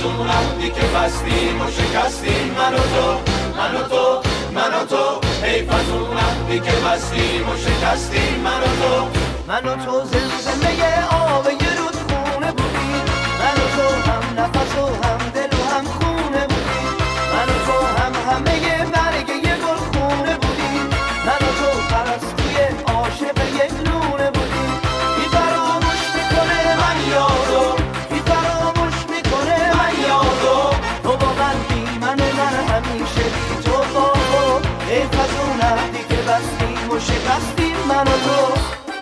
اون وقتی که بستیم و شکستیم من و تو من و تو من و تو حیف از اون وقتی که بستیم و شکستیم من و تو من و تو زمزمه آب یه رودخونه بودیم من و تو هم نفس و هم دل و هم خونه بودیم من و تو همه برگ یه گل خونه بودیم من و تو پرستوی عاشق یک لونه بودیم بی فراموش میکنه من یادو بی فراموش میکنه من یادو تو با من بی من و من همیشه بی تو با تو حیف از اون عهدی که بستیم و شکستیم من و تو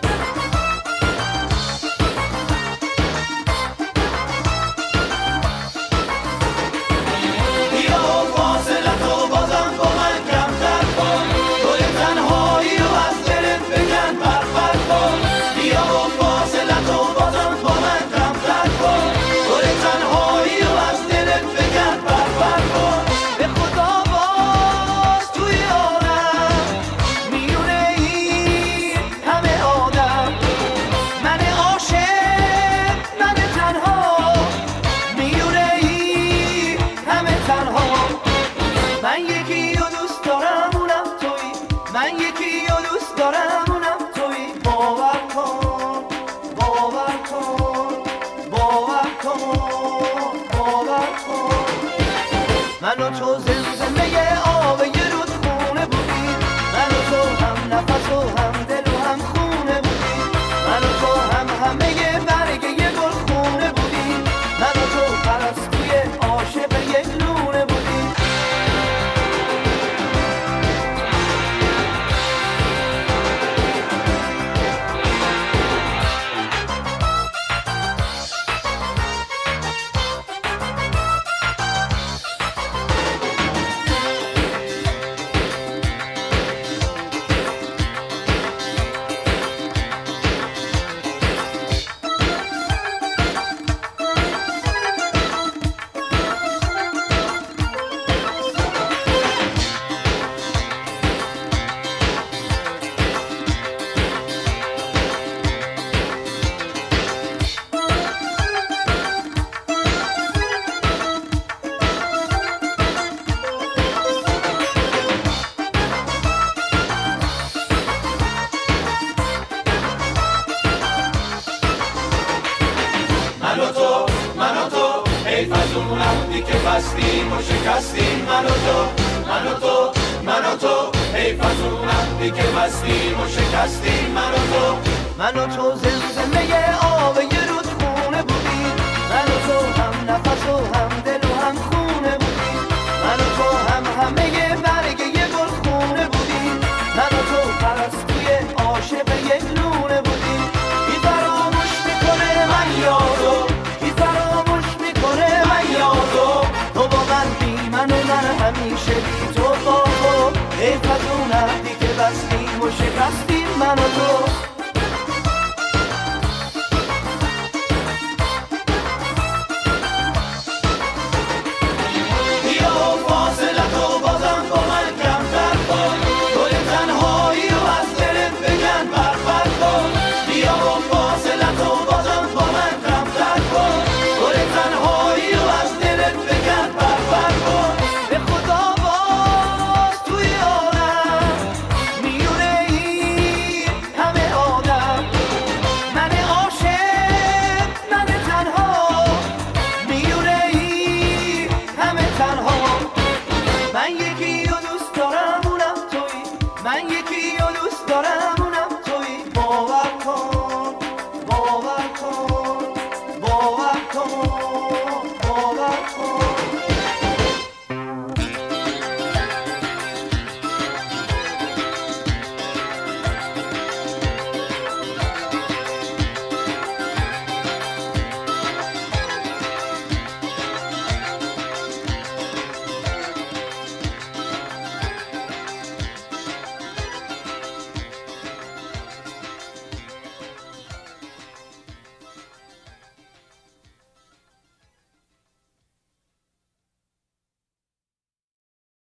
من و تو زمزمه آب یه رودخونه بودیم من و تو هم نفس و هم دل و هم خونه بودیم من و تو همه برگ یه گل خونه بودیم من و تو پرستوی عاشق یک لونه بودیم حیف از اون وقتی که بستیم و شکستیم من و تو من و تو من و تو حیف از اون وقتی که بستیم و شکستیم من و تو من و تو زمزمه آب یه رودخونه بودیم من و تو هم نفس و هم دل و هم خونه بودیم من و تو همه برگ یه گل خونه بودیم من و تو پرستوی عاشق یک لونه بودیم بی فراموش میکنه من یادو تو با من بی من و من همیشه بی تو با تو حیف از اون عهدی که بستیم و شکستیم من و تو من یکی رو دوست دارم اونم تویی باور کن باور کن باور کن